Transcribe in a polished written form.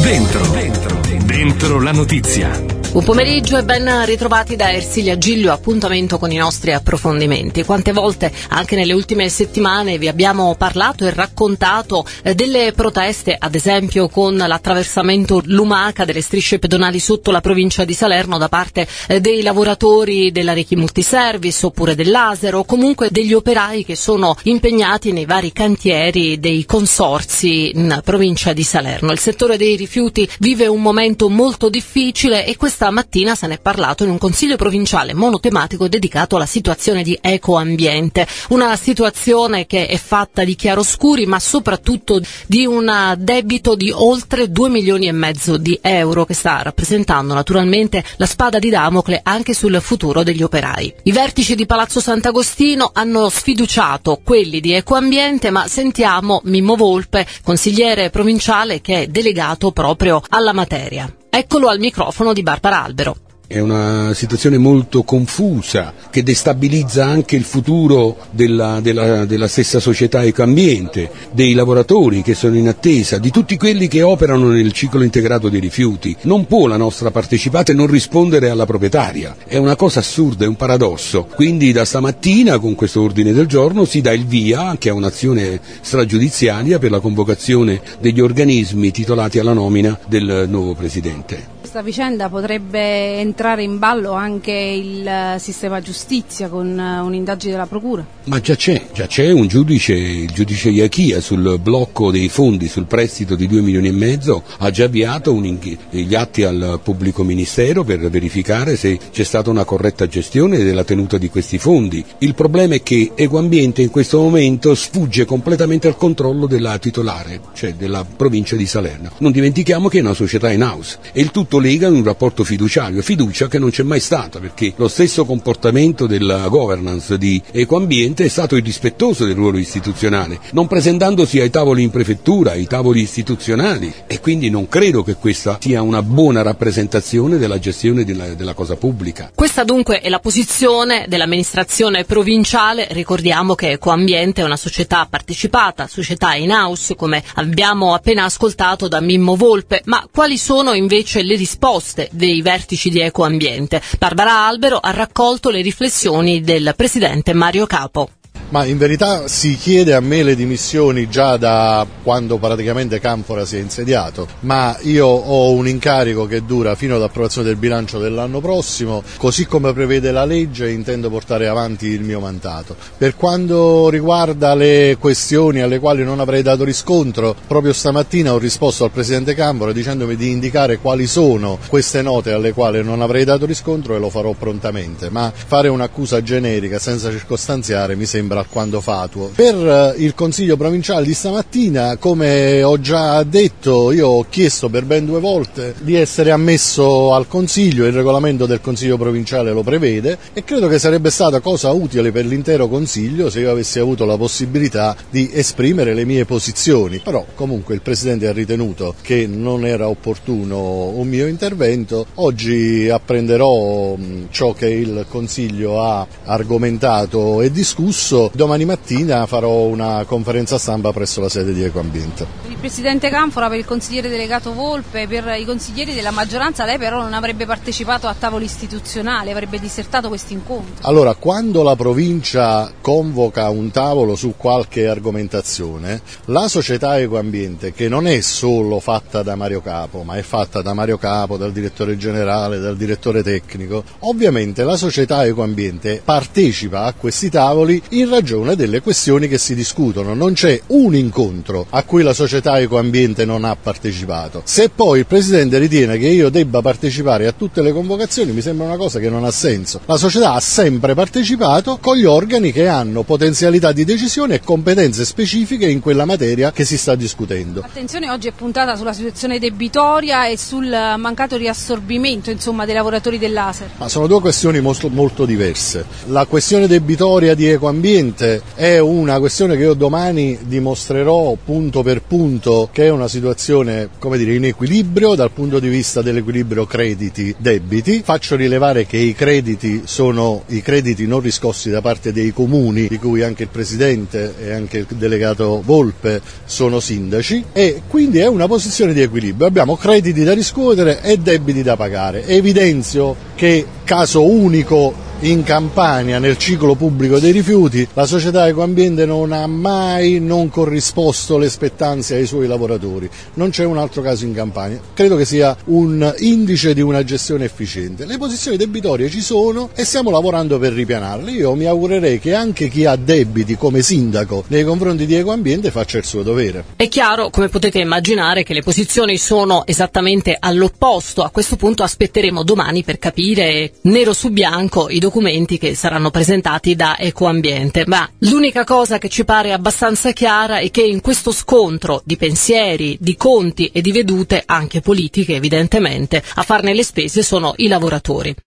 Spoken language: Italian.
Dentro la notizia. Buon pomeriggio e ben ritrovati da Ersilia Giglio, appuntamento con i nostri approfondimenti. Quante volte anche nelle ultime settimane vi abbiamo parlato e raccontato delle proteste, ad esempio con l'attraversamento lumaca delle strisce pedonali sotto la provincia di Salerno da parte dei lavoratori della Rechi Multiservice oppure dell'Aser o comunque degli operai che sono impegnati nei vari cantieri dei consorzi in provincia di Salerno. Il settore dei rifiuti vive un momento molto difficile e questa mattina se ne è parlato in un consiglio provinciale monotematico dedicato alla situazione di ecoambiente, una situazione che è fatta di chiaroscuri ma soprattutto di un debito di oltre 2,5 milioni di euro che sta rappresentando naturalmente la spada di Damocle anche sul futuro degli operai. I vertici di Palazzo Sant'Agostino hanno sfiduciato quelli di ecoambiente, ma sentiamo Mimmo Volpe, consigliere provinciale che è delegato proprio alla materia. Eccolo al microfono di Barbara Albero. È una situazione molto confusa che destabilizza anche il futuro della stessa società Ecoambiente, dei lavoratori che sono in attesa, di tutti quelli che operano nel ciclo integrato dei rifiuti. Non può la nostra partecipata non rispondere alla proprietaria. È una cosa assurda, è un paradosso. Quindi da stamattina con questo ordine del giorno si dà il via anche a un'azione stragiudiziaria per la convocazione degli organismi titolati alla nomina del nuovo presidente. Questa vicenda potrebbe entrare in ballo anche il sistema giustizia con un'indagine della procura? Ma già c'è un giudice, il giudice Iachia, sul blocco dei fondi, sul prestito di 2,5 milioni, ha già avviato gli atti al pubblico ministero per verificare se c'è stata una corretta gestione della tenuta di questi fondi. Il problema è che Ecoambiente in questo momento sfugge completamente al controllo della titolare, cioè della provincia di Salerno. Non dimentichiamo che è una società in house e il tutto lega in un rapporto fiduciario, fiducia che non c'è mai stata, perché lo stesso comportamento della governance di Ecoambiente è stato irrispettoso del ruolo istituzionale, non presentandosi ai tavoli in prefettura, ai tavoli istituzionali, e quindi non credo che questa sia una buona rappresentazione della gestione della cosa pubblica. Questa dunque è la posizione dell'amministrazione provinciale. Ricordiamo che Ecoambiente è una società partecipata, società in house, come abbiamo appena ascoltato da Mimmo Volpe, ma quali sono invece le risposte dei vertici di Ecoambiente? Barbara Albero ha raccolto le riflessioni del presidente Mario Capo. Ma in verità si chiede a me le dimissioni già da quando praticamente Canfora si è insediato, ma io ho un incarico che dura fino all'approvazione del bilancio dell'anno prossimo, così come prevede la legge intendo portare avanti il mio mandato. Per quanto riguarda le questioni alle quali non avrei dato riscontro, proprio stamattina ho risposto al presidente Canfora dicendomi di indicare quali sono queste note alle quali non avrei dato riscontro e lo farò prontamente, ma fare un'accusa generica senza circostanziare mi sembra alquanto fatuo. Per il Consiglio provinciale di stamattina, come ho già detto, io ho chiesto per ben 2 volte di essere ammesso al Consiglio, il regolamento del Consiglio provinciale lo prevede e credo che sarebbe stata cosa utile per l'intero Consiglio se io avessi avuto la possibilità di esprimere le mie posizioni, però comunque il Presidente ha ritenuto che non era opportuno un mio intervento. Oggi apprenderò ciò che il Consiglio ha argomentato e discusso. Domani mattina farò una conferenza stampa presso la sede di Ecoambiente. Il Presidente Canfora, per il consigliere delegato Volpe, per i consiglieri della maggioranza, lei però non avrebbe partecipato a tavoli istituzionali, avrebbe disertato questi incontri. Allora, quando la provincia convoca un tavolo su qualche argomentazione, la società Ecoambiente, che non è solo fatta da Mario Capo, ma è fatta da Mario Capo, dal direttore generale, dal direttore tecnico, ovviamente la società Ecoambiente partecipa a questi tavoli in ragione delle questioni che si discutono. Non c'è un incontro a cui la società Ecoambiente non ha partecipato. Se poi il Presidente ritiene che io debba partecipare a tutte le convocazioni, mi sembra una cosa che non ha senso. La società ha sempre partecipato con gli organi che hanno potenzialità di decisione e competenze specifiche in quella materia che si sta discutendo. L'attenzione oggi è puntata sulla situazione debitoria e sul mancato riassorbimento, dei lavoratori dell'Aser. Ma sono 2 questioni molto diverse. La questione debitoria di Ecoambiente è una questione che io domani dimostrerò punto per punto ritenuto che è una situazione, come dire, in equilibrio dal punto di vista dell'equilibrio crediti-debiti. Faccio rilevare che i crediti sono i crediti non riscossi da parte dei comuni, di cui anche il Presidente e anche il delegato Volpe sono sindaci, e quindi è una posizione di equilibrio. Abbiamo crediti da riscuotere e debiti da pagare. Evidenzio che, caso unico in Campania nel ciclo pubblico dei rifiuti, la società Ecoambiente non ha mai non corrisposto le spettanze ai suoi lavoratori. Non c'è un altro caso in Campania. Credo che sia un indice di una gestione efficiente. Le posizioni debitorie ci sono e stiamo lavorando per ripianarle. Io mi augurerei che anche chi ha debiti come sindaco nei confronti di Ecoambiente faccia il suo dovere. È chiaro, come potete immaginare, che le posizioni sono esattamente all'opposto. A questo punto aspetteremo domani per capire nero su bianco i documenti che saranno presentati da Ecoambiente, ma l'unica cosa che ci pare abbastanza chiara è che in questo scontro di pensieri, di conti e di vedute, anche politiche evidentemente, a farne le spese sono i lavoratori.